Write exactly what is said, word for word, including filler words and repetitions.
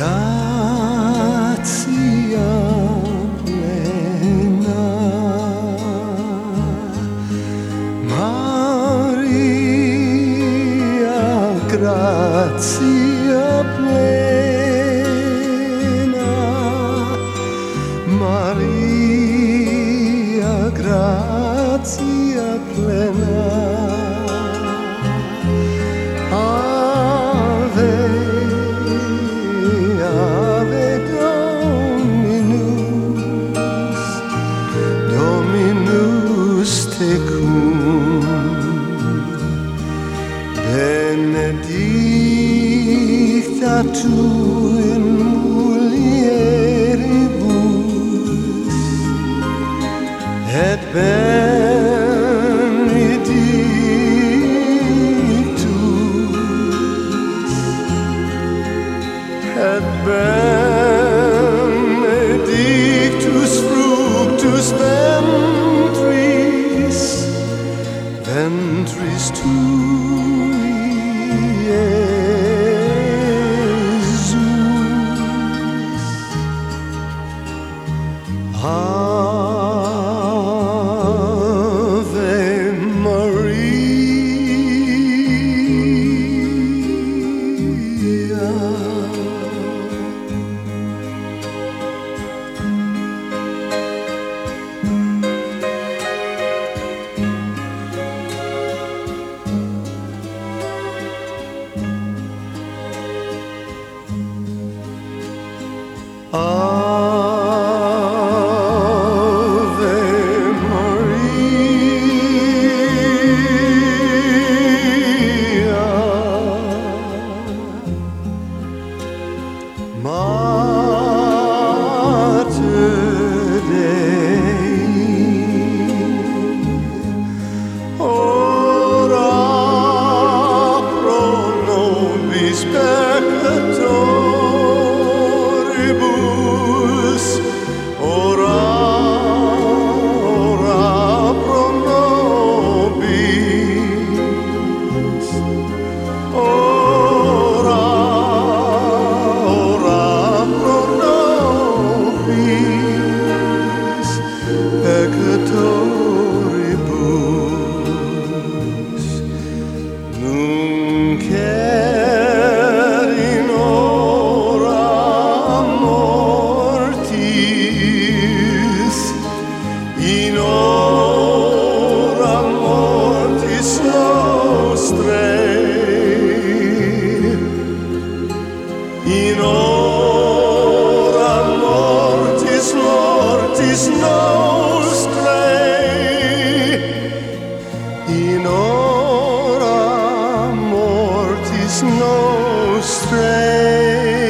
Grazia plena, Maria, grazia plena, Maria, grazia plena. Ave, Ave Dominus, Dominus tecum, benedicta tu in mulieribus, et benedictus, et benedictus fructus ventris, ventris tui, Iesus. Ave Maria. Ave Maria, Mater Dei, ora pro nobis peccatoribus, ora, ora pro nobis, ora, ora pro nobis peccatoribus, nunc et in hora mortis, in hora mortis nostrae, in hora mortis, mortis nostrae, in hora mortis nostrae.